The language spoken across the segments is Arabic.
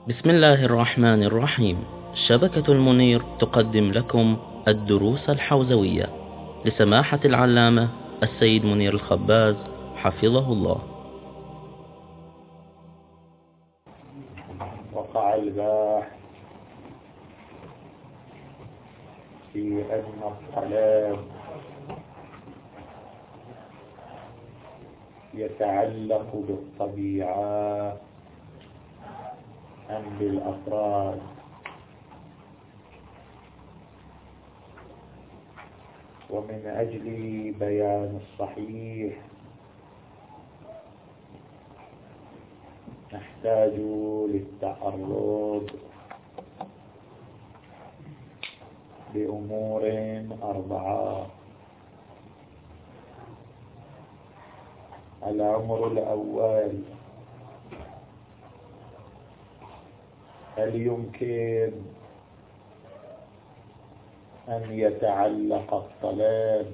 بسم الله الرحمن الرحيم. شبكة المنير تقدم لكم الدروس الحوزوية لسماحة العلامة السيد منير الخباز حفظه الله. وقع الباحث في أن الطلب يتعلق بالطبيعة أم بالأفراد، ومن أجل بيان الصحيح نحتاج للتعرض لأمور 4. الأمر الأول: هل يمكن أن يتعلق الطلب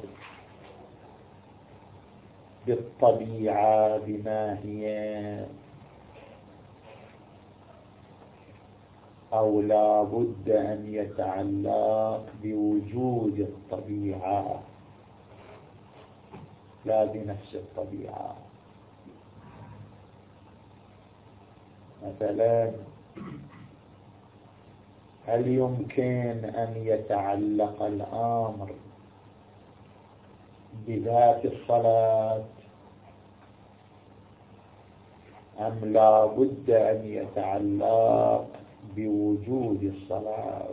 بالطبيعة بما هي، أو لا بد أن يتعلق بوجود الطبيعة لا بنفس الطبيعة؟ مثلا، هل يمكن أن يتعلق الأمر بذات الصلاة، أم لا بد أن يتعلق بوجود الصلاة؟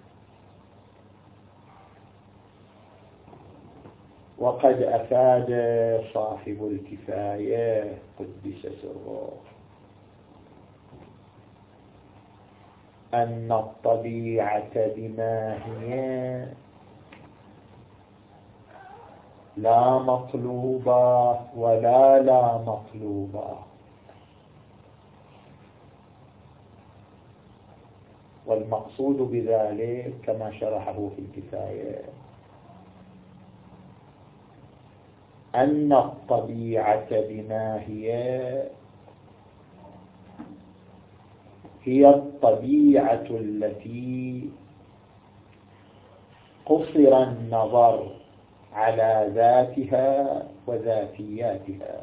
وقد أفاد صاحب الكفاية قدس سره أن الطبيعة بما هي لا مطلوبة ولا لا مطلوبة، والمقصود بذلك كما شرحه في الكفاية أن الطبيعة بما هي الطبيعة التي قصر النظر على ذاتها وذاتياتها،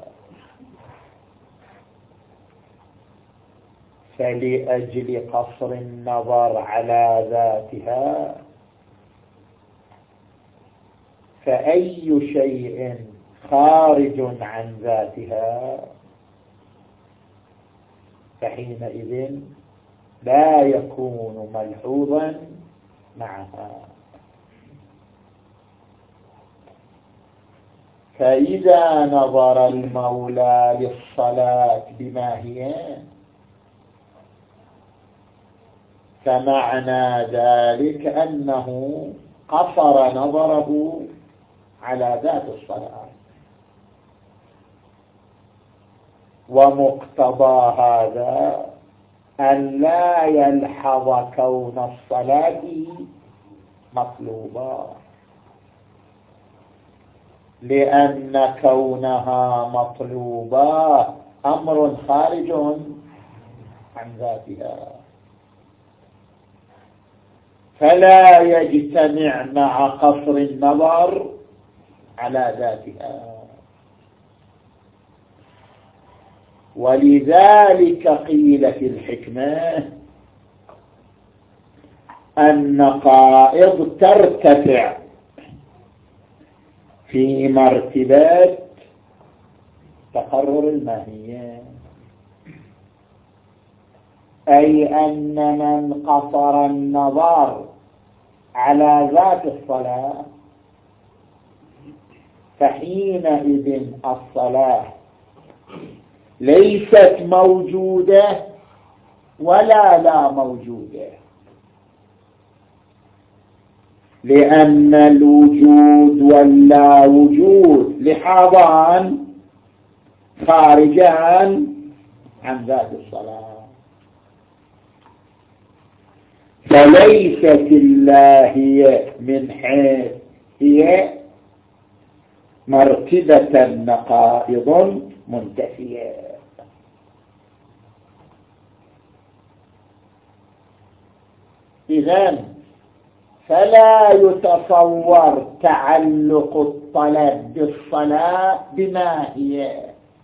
فلأجل قصر النظر على ذاتها فأي شيء خارج عن ذاتها فحينئذ لا يكون ملحوظا معها. فإذا نظر المولى للصلاة بما هي فمعنى ذلك أنه قصر نظره على ذات الصلاة، ومقتضى هذا أن لا يلحظ كون الصلاة مطلوبة، لأن كونها مطلوبة أمر خارج عن ذاتها، فلا يجتمع مع قصر النظر على ذاتها. ولذلك قيل في الحكمة النقائض ترتفع في مرتبة تقرر الماهية، أي أن من قصر النظر على ذات الصلاة فحينئذ الصلاة ليست موجودة ولا لا موجودة، لأن الوجود واللا وجود لحاظان خارجان عن ذات الصلاة، فليست اللاهية من حيث هي مرتبة نقائض منتفية. إذن فلا يتصور تعلق الطلب بالصلاة بما هي،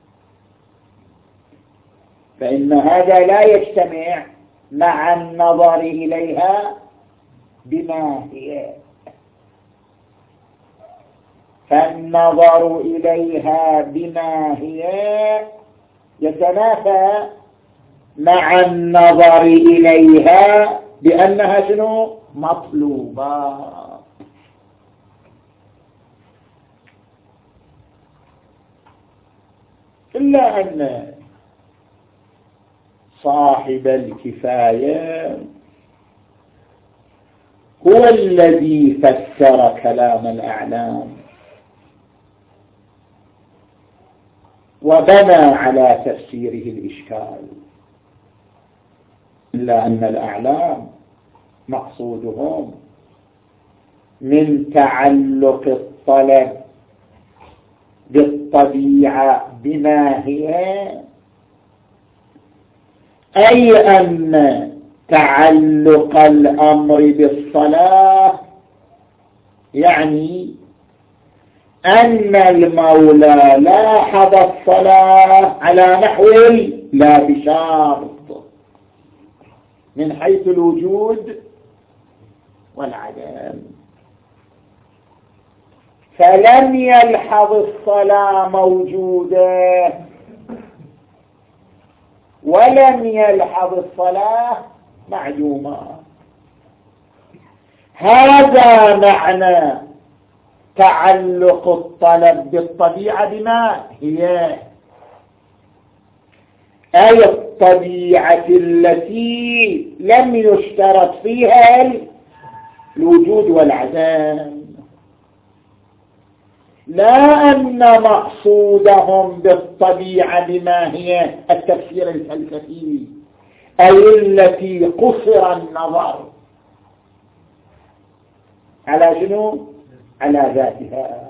فإن هذا لا يجتمع مع النظر إليها بما هي، فالنظر إليها بما هي يتنافى مع النظر إليها بأنها شنو؟ مطلوبة. إلا أن صاحب الكفاية هو الذي فسر كلام الأعلام وبنى على تفسيره الإشكال، إلا أن الأعلام مقصودهم من تعلق الطلب بالطبيعة بما هي، أي أن تعلق الأمر بالصلاة يعني أن المولى لاحظ الصلاة على نحو لا بشرط من حيث الوجود والعدم، فلم يلحظ الصلاة موجودة ولم يلحظ الصلاة معدومة. هذا معنى تعلق الطلب بالطبيعة بما هي، أي الطبيعة التي لم يشترط فيها الوجود والعدم، لا أن مقصودهم بالطبيعة بما هي التفسير الفلسفي أي التي قصر النظر على شنو؟ على ذاتها،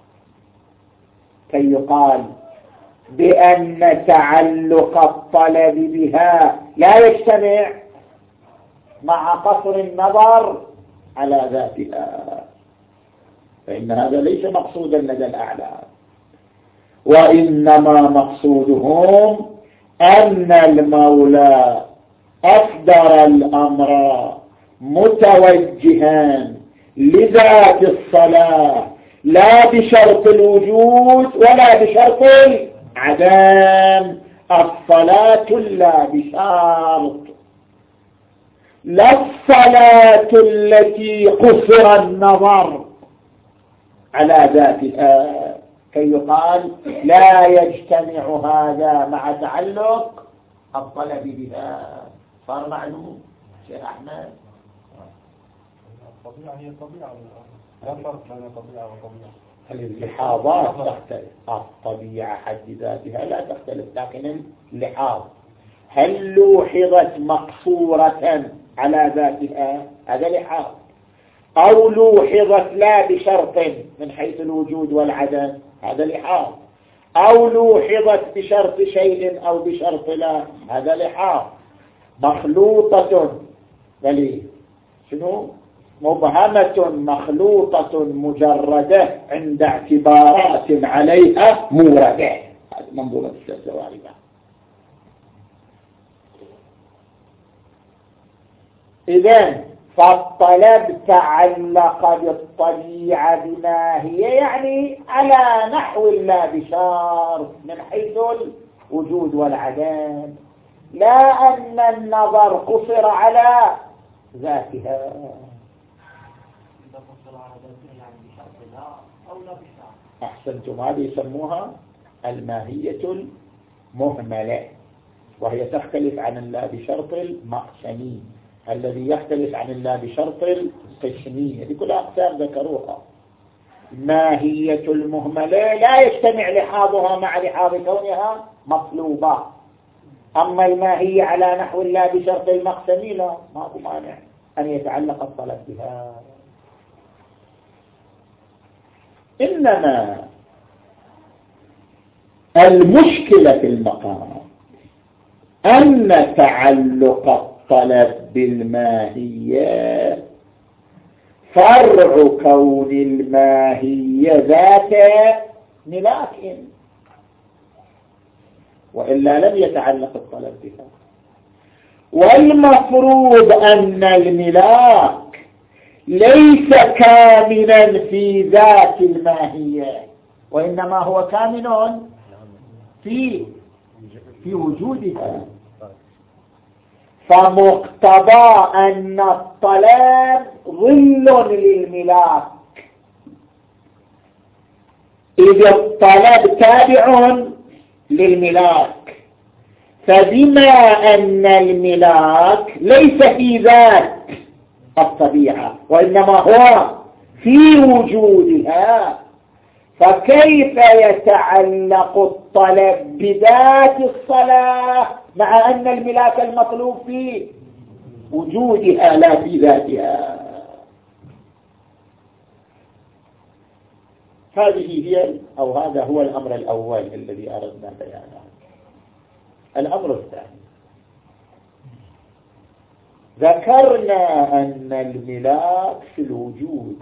كي يقال بأن تعلق الطلب بها لا يجتمع مع قصر النظر على ذاتها، فإن هذا ليس مقصودا لدى الأعلام، وإنما مقصودهم أن المولى أصدر الأمر متوجها لذات الصلاة لا بشرط الوجود ولا بشرط العدم. الصلاة لا بشرط، لا الصلاة التي قصر النظر على ذاتها، كي يقال لا يجتمع هذا مع تعلق الطلب بها. صار معلوم شيخ أحمد؟ الطبيعة هي الطبيعة، لا فرق بين طبيعة وطبيعة. اللحاظات تختلف، الطبيعة حد ذاتها لا تختلف، لكن اللحاظ هل لوحظت مقصورة على ذاتها هذا لحاظ، أو لوحظت لا بشرط من حيث الوجود والعدم هذا لحاظ، أو لوحظت بشرط شيء أو بشرط لا هذا لحاظ. مخلوطة بل شنو؟ مبهمة مخلوطة مجردة عند اعتبارات عليها موردة. هذا منظومة الزوارب. إذن فالطلب تعلق بالطبيعة بما هي يعني على نحو لا بشرط من حيث الوجود والعدم، لا أن النظر قصر على ذاتها. أحسنتم، هذه يسموها الماهية المهملة، وهي تختلف عن اللا بشرط المقسمي الذي يختلف عن اللا بشرط القسمي. هذه كل أقسام ذكروها. ماهية المهملة لا يجتمع لحاظها مع لحاظ كونها مطلوبة، أما الماهية على نحو اللا بشرط المقسمي لا، ما هو مانع أن يتعلق الطلب بها. إنما المشكلة في المقام أن تعلق الطلب بالماهية فرع كون الماهية ذات ملاك، وإلا لم يتعلق الطلب بها. والمفروض أن الملاك ليس كامنا في ذات الماهية، وإنما هو كامن في وجودها. فمقتضى أن الطلب ظل للملاك، إذ الطلب تابع للملاك، فبما أن الملاك ليس في ذات الطبيعة وإنما هو في وجودها، فكيف يتعلق الطلب بذات الصلاة مع أن الملاك المطلوب في وجودها لا في ذاتها؟ هذا هو الأمر الأول الذي أردنا بيانه. الأمر الثاني، ذكرنا أن الملاك في الوجود،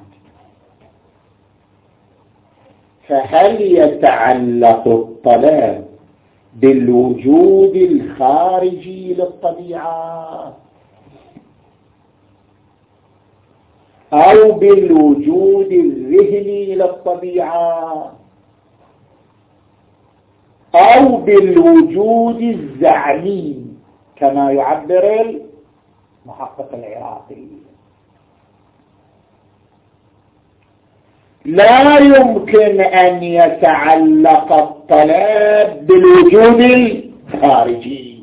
فهل يتعلق الطلب بالوجود الخارجي للطبيعة أو بالوجود الذهني للطبيعة أو بالوجود الزعمي كما يعبر المحقق العراقي؟ لا يمكن أن يتعلق الطلب بالوجود الخارجي،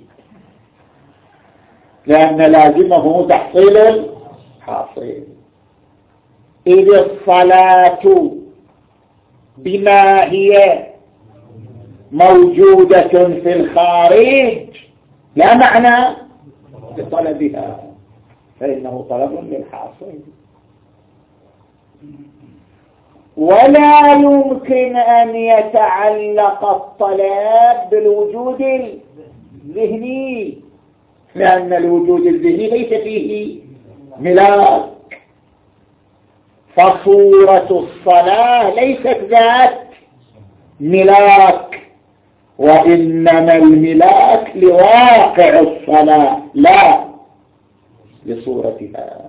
لأن لازمه تحصيل الحاصل. إذ الصلاة بما هي موجودة في الخارج لا معنى لطلبها، فإنه طلب للحاصل. ولا يمكن أن يتعلق الطلب بالوجود الذهني، لأن الوجود الذهني ليس فيه ملاك، فصورة الصلاة ليست ذات ملاك، وإنما الملاك لواقع الصلاة لا لصورتها.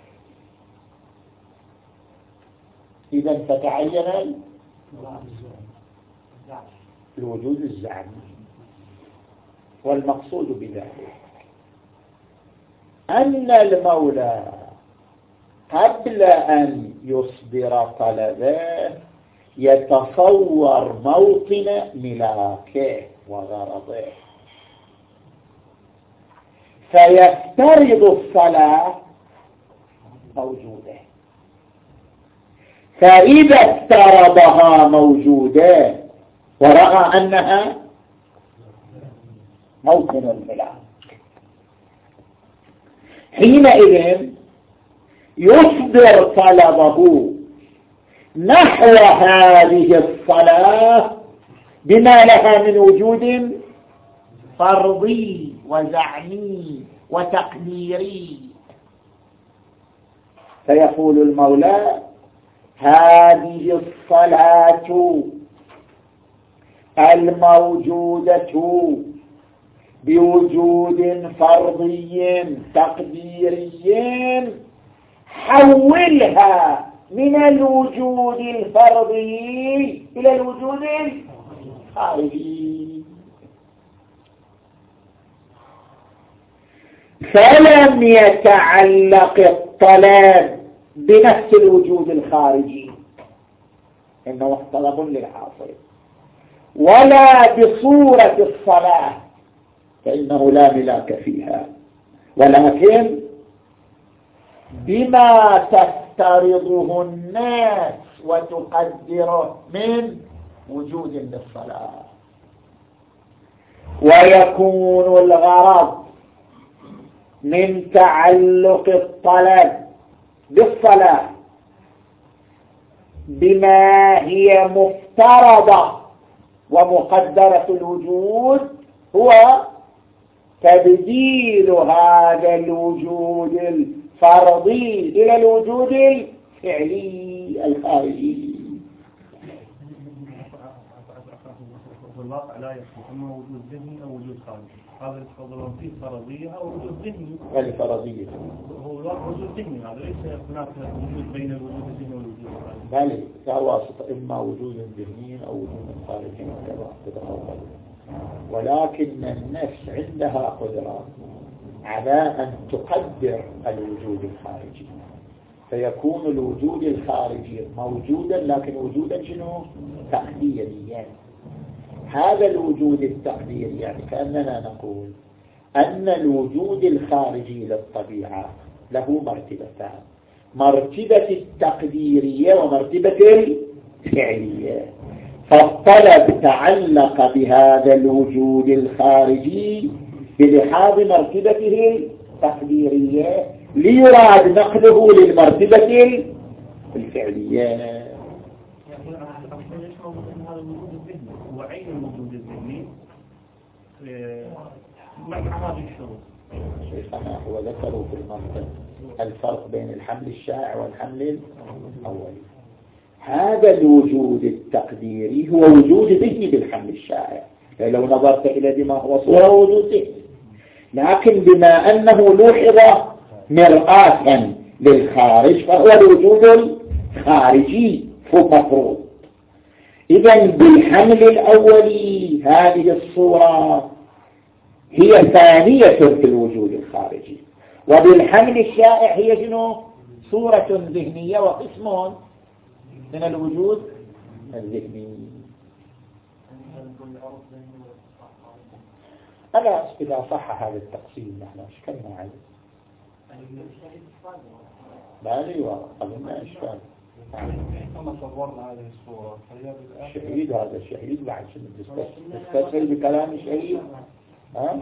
إذا فتعين الوجود الزعمي، والمقصود بذلك أن المولى قبل أن يصدر طلبه يتصور موطن ملاكه وغرضه، فيفترض الصلاة موجودة، فإذا افترضها موجودة ورأى أنها موطن الملاك، حينئذ يصدر طلبه نحو هذه الصلاة بما لها من وجود فرضي وزعمي وتقديري، فيقول المولى: هذه الصلاة الموجودة بوجود فرضي تقديري حولها من الوجود الفرضي إلى الوجود الخارجي. فلم يتعلق الطلب بنفس الوجود الخارجي، إنه طلب للحاصل، ولا بصورة الصلاة فإنه لا ملاك فيها، ولكن بما تفترضه الناس وتقدره من وجود للصلاة. ويكون الغرض من تعلق الطلب بالصلاة بما هي مفترضة ومقدرة الوجود هو تبديل هذا الوجود الفرضي إلى الوجود الفعلي الخارجي. والواقع لا يصلح اما وجود ذهني او وجود خارجي. هذا يتفضل فيه فرضيه او وجود ذهني. والفرضيه هو الواقع وجود ذهني، هذا ليس هناك وجود بين الوجود الذهني والوجود الخارجي. بل لا واسطه، اما وجود ذهني او وجود خارجي كما ولكن النفس عندها قدرة على أن تقدر الوجود الخارجي، فيكون الوجود الخارجي موجودا لكن وجودا شنو؟ تقديريا. هذا الوجود التقديري يعني كأننا نقول أن الوجود الخارجي للطبيعة له مرتبتان، مرتبة التقديرية ومرتبة الفعلية. فالطلب تعلق بهذا الوجود الخارجي بلحاظ مرتبته التقديرية ليراد نقله للمرتبة الفعلية. هو عين الوجود الذهني مع هذه الشروط. شيخنا هو ذكروا في المنطق الفرق بين الحمل الشائع والحمل الأولي. هذا الوجود التقديري هو وجود ذهني بالحمل الشائع، لو نظرت إلى ما هو صورة وجود ذهني، لكن بما أنه لوحظ مرآة للخارج فهو الوجود الخارجي مفروض. إذن بالحمل الأولي هذه الصورة هي ثانية في الوجود الخارجي، وبالحمل الشائع هي شنو؟ صورة ذهنية وقسم من الوجود الذهني. ألا إذا صح هذا التقسيم نحن أشكلنا عليه بالي وقلنا إشكال. كما صورنا هذه الصورة شهيد، هذا الشهيد بعد شنو تستفسر بكلام الشهيد؟ ها؟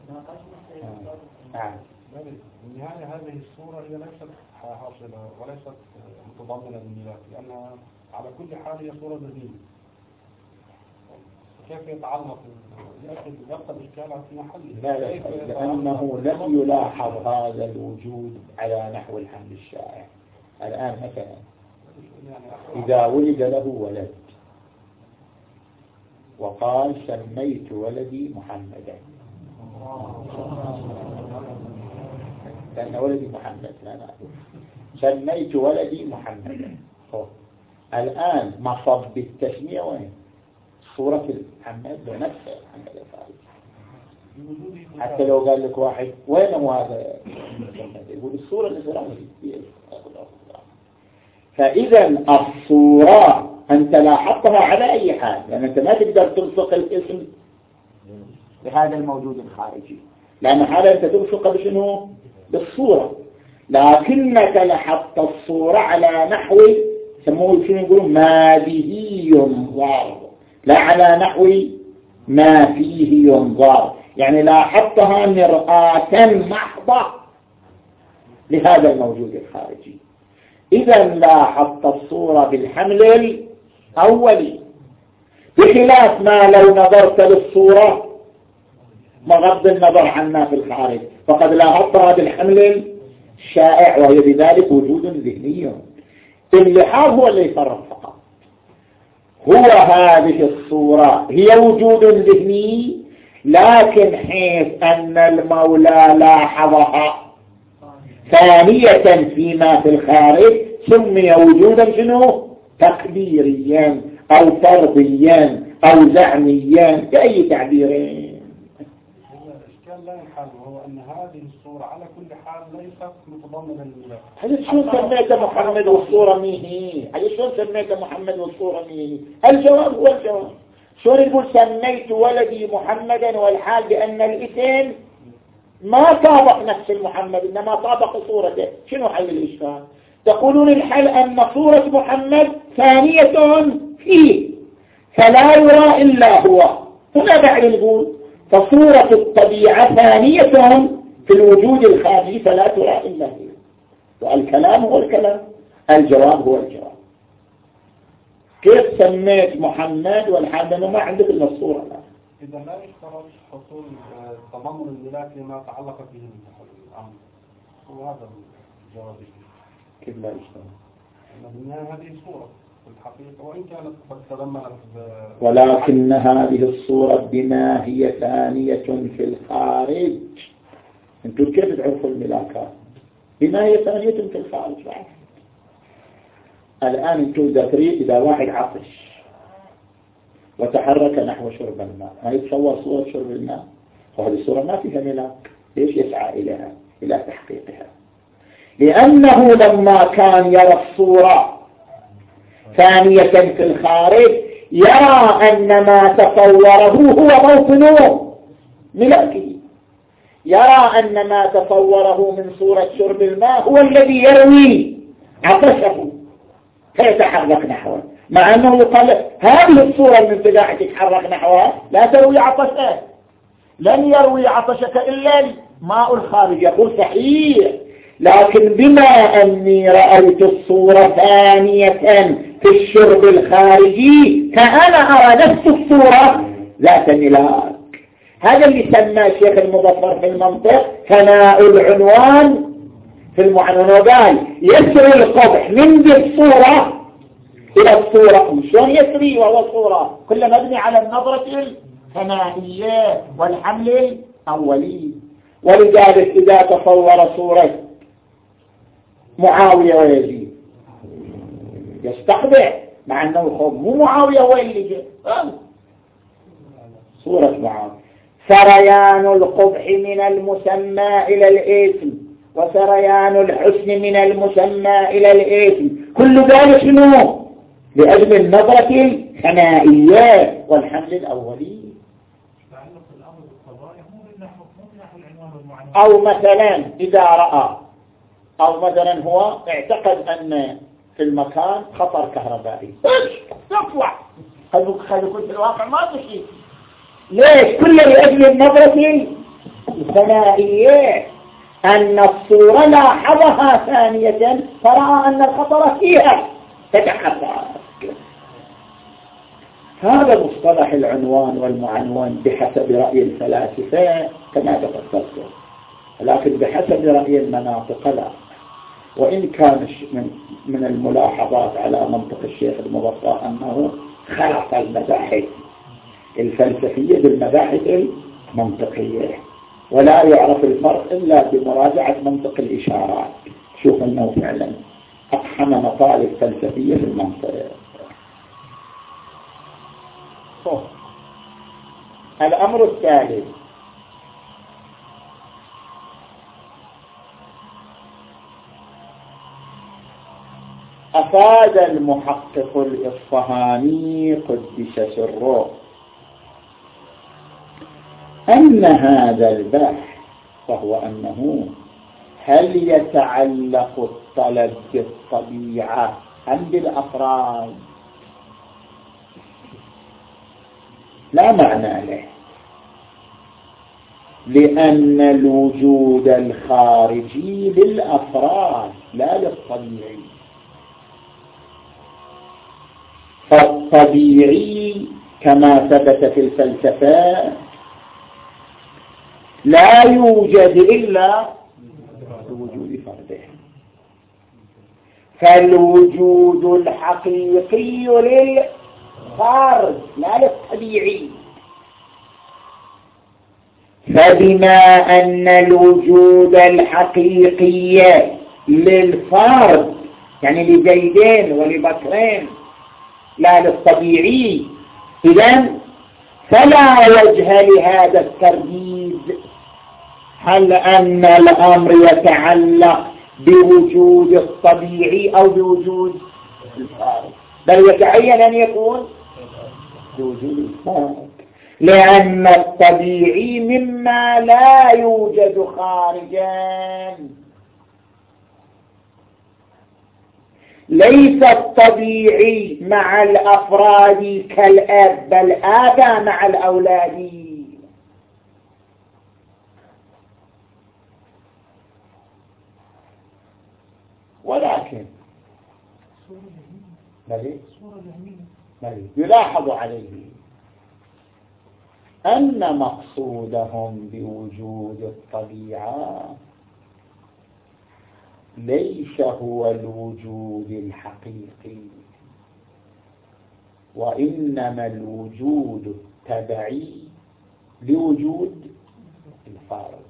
نعم. بالنهاية هذه الصورة هي ليست حاصلة وليست متضمنة للميلاد، لأنها على كل حال هي صورة ذهنية. كيف يتعلق يبقى الإشكال في محله؟ لا، لأنه لم يلاحظ هذا الوجود على نحو الحمل الشائع. الآن مثلا إذا ولد له ولد وقال سميت ولدي محمدا، لأن ولدي محمد، لا سميت ولدي محمدا. الآن مصب التسمية وين؟ صورة محمد بنفسه محمد الفارس. حتى لو قال لك واحد وين هو هذا محمد، يقول الصورة اللي سرعه. فإذا الصورة أنت لاحظتها على أي حال، لأن أنت ما تقدر تلصق الاسم بهذا الموجود الخارجي، لأن هذا أنت تلصق بشنو؟ بالصورة. لكنك لاحظت الصورة على نحو سموه شنو يقولون ما به ينظر، لا على نحو ما فيه ينظر، يعني لاحظتها مرآة محضة لهذا الموجود الخارجي. إذا لاحظت الصورة بالحمل الأولي، بخلاف ما لو نظرت للصورة بغض النظر عن ما في الخارج، فقد لاحظتها بالحمل الشائع وهي بذلك وجود ذهني. اللحاظ هو اللي يفرق فقط، هو هذه الصورة هي وجود ذهني، لكن حيث أن المولى لاحظها ثانية فيما في الخارج سمي وجودا شنو؟ تقديريا أو فرضيا أو زعميا بأي تعبيرين. الإشكال لا يحل، وهو أن هذه الصورة على كل حال ليست متضمنة للميلاد. هل شلون سميت محمد والصورة ميه؟ هل شلون سميت محمد والصورة ميه؟ الجواب هو الجواب. شلون يقول سميت ولدي محمدا والحال بأن الاسم ما طابق نفس المحمد إنما طابق صورته؟ شنو حل الإشكال؟ تقولون الحل أن صورة محمد ثانية فيه فلا يرى إلا هو. هنا بعد نقول فصورة الطبيعة ثانية في الوجود الخارجي فلا ترى إلا هي. والكلام هو الكلام، الجواب هو الجواب. كيف سميت محمد والحال ما عندك إلا الصورة؟ إذا لا يشترط حصول تضمن الملاك لما تعلق به الأمر، وهذا الجواب. كيف لا يشترط؟ هذه الصورة في الحقيقة وإن كانت قد تضمنت، ولكن هذه الصورة بما هي ثانية في الخارج. انتم كيف تعرفوا الملاكات؟ بما هي ثانية في الخارج. الآن انتم إذا واحد عطش وتحرك نحو شرب الماء، ما يتصور صورة شرب الماء؟ وهذه الصورة ما فيها ملاك. ليش يسعى إلى تحقيقها؟ لأنه لما كان يرى الصورة ثانية في الخارج يرى أن ما تصوره هو موطن ملاكه، يرى أن ما تصوره من صورة شرب الماء هو الذي يروي عطشه فيتحرك نحوه، مع أنه يقال هذه الصورة المنفذة تتحرك نحوها لا تروي عطشه، لن يروي عطشك إلا الماء الخارج. يقول صحيح، لكن بما أني رأيت الصورة ثانية في الشرب الخارجي فأنا أرى نفس الصورة ذات ملاك. هذا اللي سماه الشيخ المظفر في المنطق ثناء العنوان في المعنون، وقال يسري القبح من ذي الصورة إلى الصورة. شلون يسري وهو صورة؟ كل مبني على النظرة الثنائية والحمل الأولي. ولذلك إذا تصور صورة معاوية ويزيد يستقبع، مع أنه خب مو معاوية هو اللي جاء، صورة معاوية. سريان القبح من المسمى إلى الإثم وسريان الحسن من المسمى إلى الإثم، كل ذلك شنو؟ لأجل النظرة الثنائية والحمل الأولي. أو مثلا إذا رأى، أو مثلا هو اعتقد أن في المكان خطر كهربائي يطلع، خلي يكون في الواقع ما تشي. ليش؟ كل لأجل النظرة الثنائية، أن الصورة لاحظها ثانية فرأى أن الخطر فيها فتحرك. هذا مصطلح العنوان والمعنون بحسب رأي الفلاسفة كما تفضلت، لكن بحسب رأي المناطق لا. وإن كان من الملاحظات على منطق الشيخ المظفر أنه خلط المباحث الفلسفية بالمباحث المنطقية، ولا يعرف الفرق إلا بمراجعة منطق الإشارات. شوف أنه فعلا أقحم مطالب فلسفية في المنطق. الأمر الثالث، أفاد المحقق الإصفهاني قدس سره أن هذا البحث، وهو أنه هل يتعلق الطلب بالطبيعة أم بالأفراد، لا معنى له، لأن الوجود الخارجي للأفراد لا للطبيعي. فالطبيعي كما ثبت في الفلسفة لا يوجد إلا بوجود فرده، فالوجود الحقيقي للفرد لا للطبيعي. فبما أن الوجود الحقيقي للفرد يعني لزيدين ولبكرين لا للطبيعي، إذن فلا وجه لهذا الترديد هل أن الأمر يتعلق بوجود الطبيعي أو بوجود الفارق، بل يتعين أن يكون بوجود الفارق، لأن الطبيعي مما لا يوجد خارجا. ليس الطبيعي مع الأفراد كالأب، بل هذا مع الأولاد. ولكن يلاحظ عليه أن مقصودهم بوجود الطبيعة ليس هو الوجود الحقيقي، وإنما الوجود التبعي لوجود الفارق.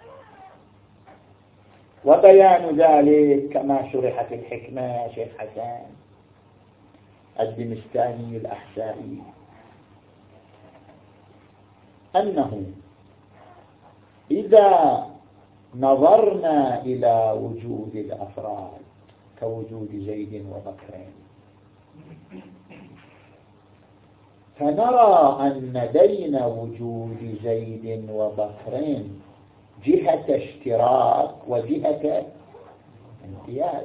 وبيان ذلك كما شرحت الحكمة يا شيخ حسن الدمشتاني الأحسائي، أنه إذا نظرنا إلى وجود الأفراد كوجود زيد وبكرين، فنرى أن بين وجود زيد وبكرين جهة اشتراك وجهة امتياز،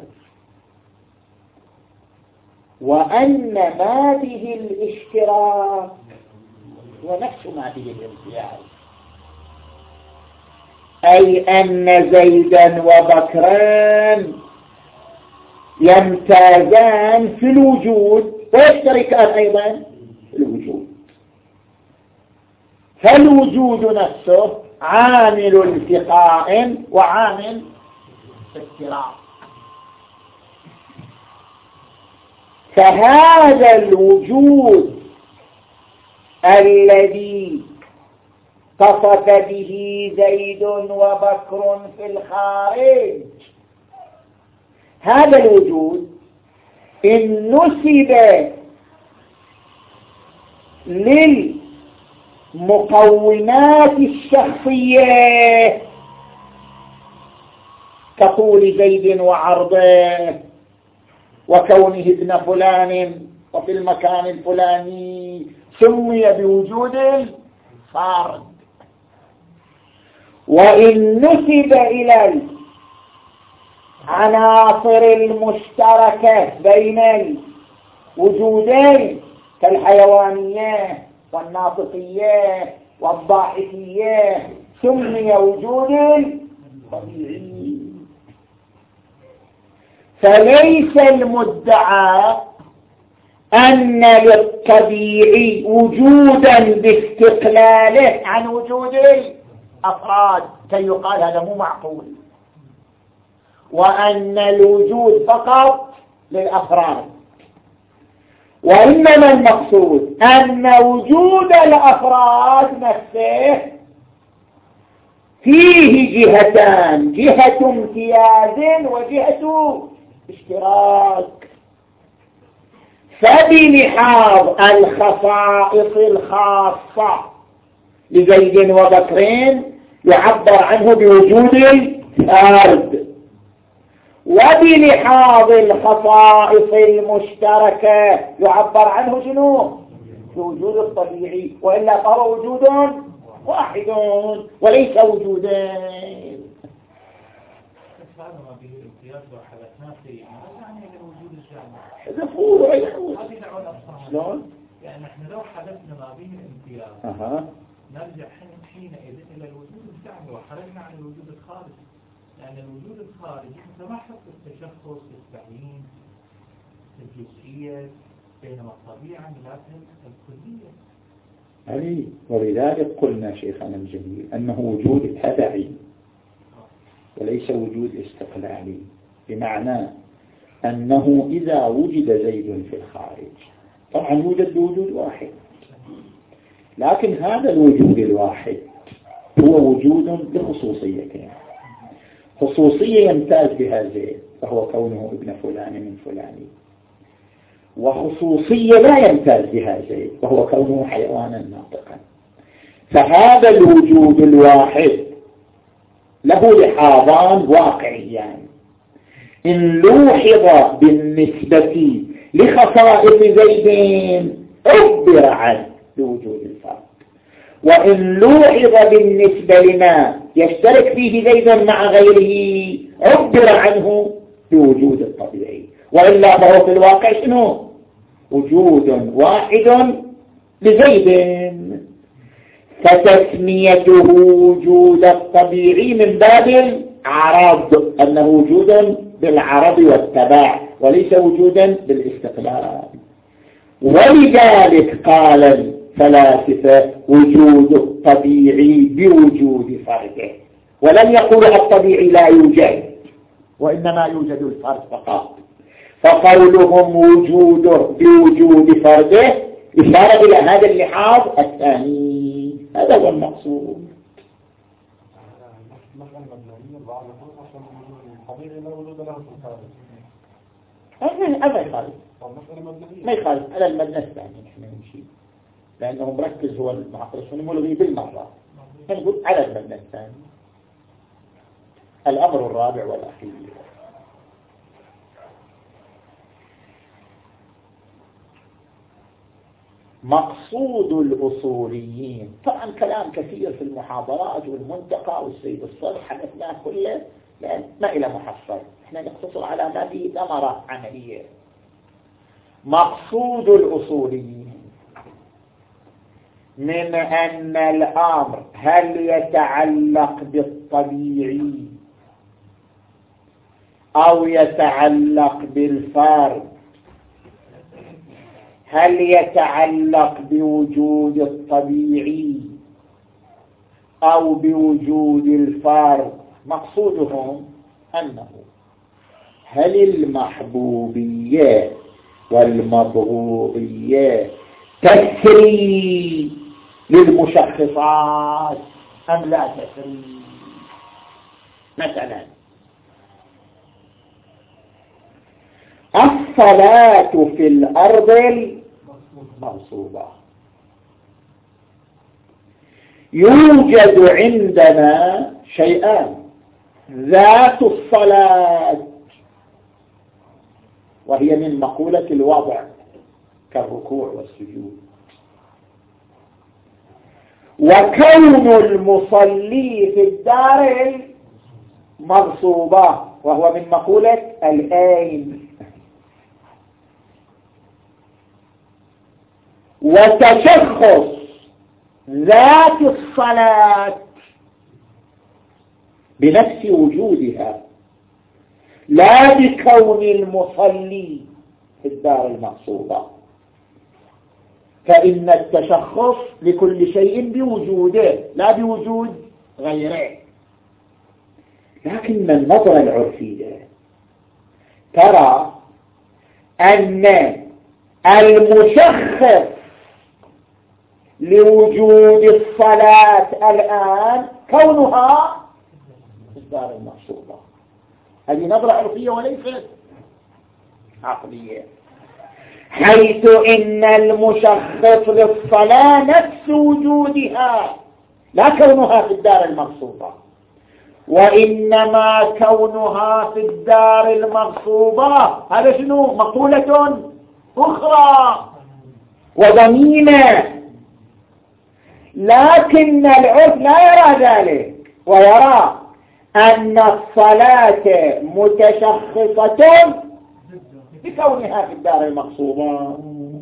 وأن ما به الاشتراك ونفس ما به الامتياز، أي أن زيدا وبكران يمتازان في الوجود ويشتركان أيضا في الوجود، فالوجود نفسه عامل التقاء وعامل افتراق. فهذا الوجود الذي اتصف به زيد وبكر في الخارج، هذا الوجود إن نسب للمقومات الشخصية كطول زيد وعرضه وكونه ابن فلان وفي المكان الفلاني، سمي بوجود الفرد. وإن نسب إلى العناصر المشتركة بين الوجودين كالحيوانية والناطقية والضاحكية، سمي وجود طبيعي. فليس المدعى أن للطبيعي وجودا باستقلاله عن وجود الأفراد كي يقال هذا مو معقول، وأن الوجود فقط للأفراد، وإنما المقصود أن وجود الأفراد نفسه فيه جهتان، جهة امتياز وجهة اشتراك. فبلحاظ الخصائص الخاصة لزيد وبكرين يعبر عنه بوجود الفرد، وبلحاظ الخصائص المشتركة يعبر عنه شنو؟ بوجود الطبيعي، وإلا فهو وجود واحد وليس وجودين. ما به الامتياز وحدثنا في يعني الوجود الجامع حذفوه ويحوز شلون؟ يعني احنا لو حدثنا ما به الامتياز نرجع حينئذ الى الوجود الجامع وخرجنا عن الوجود الخارجي، لان الوجود الخارجي مثل ما حط التشخص التعيين الجزئيه، بينما الطبيعه ذاتها الكليه. علي، ولذلك قلنا شيخنا الجليل أنه وجود تبعي وليس وجود استقلالي، بمعنى أنه إذا وجد زيد في الخارج طبعا يوجد بوجود واحد، لكن هذا الوجود الواحد هو وجود بخصوصيتين، خصوصية يمتاز بها زيد فهو كونه ابن فلان من فلاني، وخصوصية لا يمتاز بها زيد وهو كونه حيوانا ناطقا. فهذا الوجود الواحد له لحاظان واقعيان، إن لوحظ بالنسبة لخصائص زيد عبر عنه بوجود الفرد، وإن لوحظ بالنسبة لما يشترك فيه زيد مع غيره عبر عنه بوجود الطبيعي، وإلا فهو في الواقع شنو؟ وجود واحد لزيد. فتسميته وجود الطبيعي من باب العرض، أنه وجود بالعرض والتبع وليس وجودا بالاستقلال. ولذلك قال فلاسفة وجود الطبيعي بوجود فرده، ولم يقولوا الطبيعي لا يوجد وإنما يوجد الفرد فقط، فقولهم وجوده بوجود فرده إشارة إلى هذا اللحاظ الثاني. هذا هو المقصود. ما يخالف ما يخالف على المبنى الثاني نحن نمشي، لأنه مركز هو المعقل ملغي بالمرة، نقول على المبنى الثاني. الأمر الرابع والأخير، مقصود الأصوليين. طبعا كلام كثير في المحاضرات والمنتقى والسيد الصالح حدثناه كله، لأن ما إلى محصل، احنا نقتصر على ما فيه ثمرة عملية. مقصود الأصوليين من أن الأمر هل يتعلق بالطبيعي أو يتعلق بالفرد، هل يتعلق بوجود الطبيعي أو بوجود الفرد، مقصودهم أنه هل المحبوبية والمبغوضية تسري للمشخصات أم لا تسري. مثلا الصلاة في الأرض المغصوبة، يوجد عندنا شيئان: ذات الصلاة وهي من مقولة الوضع كالركوع والسجود، وكون المصلي في الدار المغصوبة وهو من مقولة العين، وتشخص ذات الصلاة بنفس وجودها لا بكون المصلي في الدار المغصوبة، فإن التشخص لكل شيء بوجوده لا بوجود غيره. لكن النظرة العرفية ترى أن المشخص لوجود الصلاة الآن كونها في الدار المغصوبة. هذه نظرة عرفية وليست عقلية، حيث إن المشخص للصلاة نفس وجودها لا كونها في الدار المغصوبة، وإنما كونها في الدار المغصوبة هذا شنو؟ مقولة أخرى وضميمة. لكن العرف لا يرى ذلك، ويرى أن الصلاة متشخصة بكونها في الدار المغصوبة،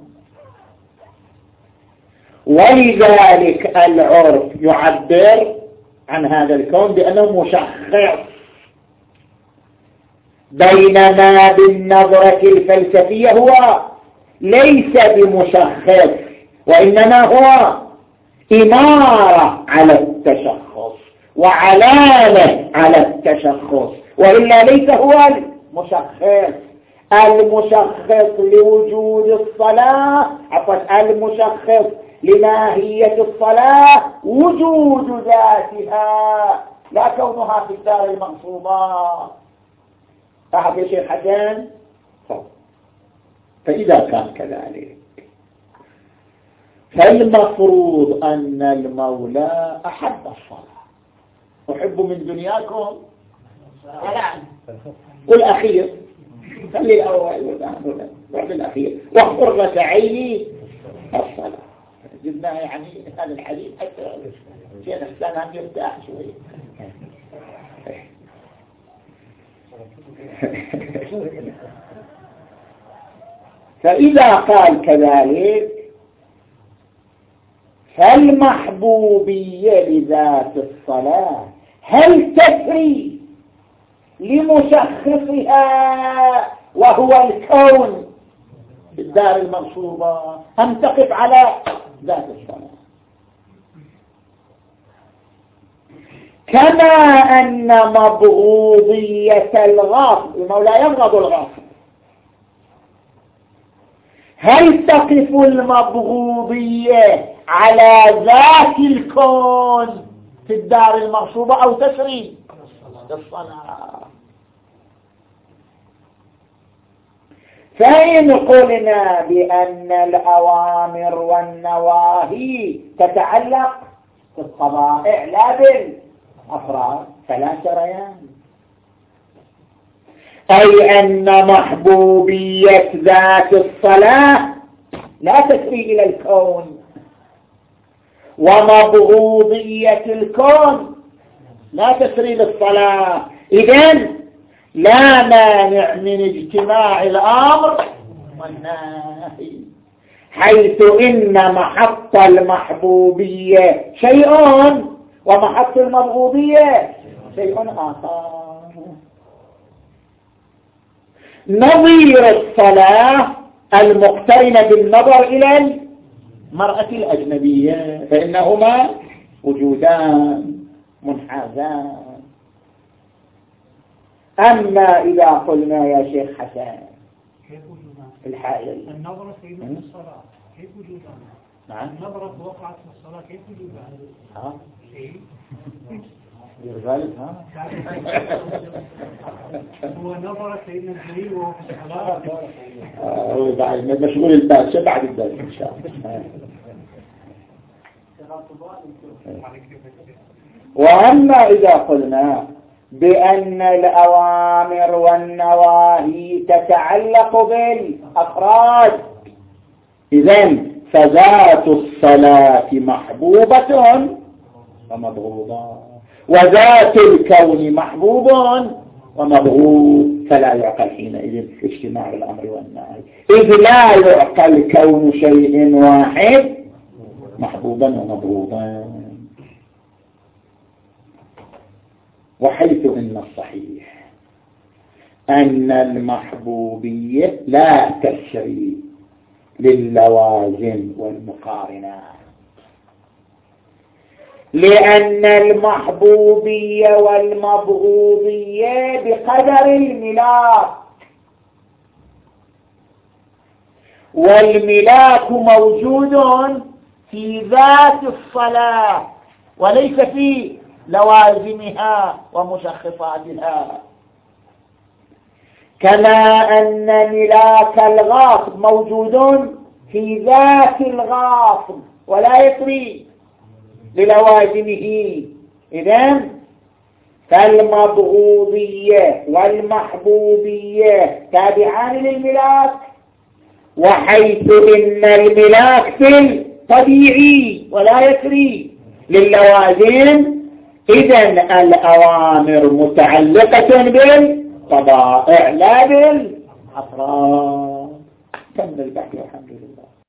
ولذلك العرف يعبر عن هذا الكون بأنه مشخص، بينما بالنظرة الفلسفية هو ليس بمشخص، وإنما هو إمارة على التشخص وعلامة على التشخص، وإلا ليس هو المشخص. المشخص لوجود الصلاة المشخص لماهية الصلاة وجود ذاتها لا كونها في الدار المغصوبة. صح يا شيخ حسن؟ فإذا كان كذلك فالمفروض أن المولى أحب الصلاة. أحب من دنياكم والأخير، خلي الأول بعد الأخير، وقرة عيني الصلاة. جبناها يعني هذا الحديث حتى شيخ الإسلام هم يرتاح شوي. فإذا قال كذلك فالمحبوبية لذات الصلاة هل تسري لمشخصها وهو الكون بالدار المغصوبة، أم تقف على ذات الصلاة. كما أن مبغوضية الغاصب، المولى يبغض الغاصب، هل تقف المبغوضية على ذات الكون في الدار المغصوبة أو تسري الصلاة؟ فإن قلنا بأن الأوامر والنواهي تتعلق بالطبائع لا بالأفراد فلا سريان، أي أن محبوبية ذات الصلاة لا تسري إلى الكون، ومبغوضية الكون لا تسري للصلاة. إذن لا مانع من اجتماع الأمر والنهي، حيث إن محط المحبوبية شيء ومحط المبغوضية شيء آخر. نظير الصلاة المقترنة بالنظر إلى المرأة الأجنبية، فإنهما وجودان منحازان. أما إذا قلنا يا شيخ حسن كيف وجودان؟ الحائل النظرة سيدنا في الصلاة كيف وجودان؟ نعم النظرة وقعت في الصلاة كيف وجودان؟ شيء يرغالب هو نظر سيدنا الجليل وهو في الصلاة. بعد مشغول الباس بعد الدرس إن شاء الله. وأما إذا قلنا بأن الأوامر والنواهي تتعلق بالأفراد، إذن فذات الصلاة محبوبة ومبغوضة، وذات الكون محبوب ومبغوض، فلا يعقل حينئذ اجتماع الأمر والنهي، إذ لا يعقل كون شيء واحد محبوبا ومبغوضا. وحيث إن الصحيح أن المحبوبية لا تسري للوازم والمقارنات، لأن المحبوبية والمبغوضية بقدر الملاك، والملاك موجود في ذات الصلاة وليس في لوازمها ومشخصاتها، كما أن ملاك الغاصب موجود في ذات الغاصب ولا يسري للوازمه. إذن فالمبغوضية والمحبوبية تابعان للملاك، وحيث إن الملاك في الطبيعي ولا يسري للوازم، إذن الأوامر متعلقة بالطبائع لا بالأفراد. كمل البحث والحمد لله.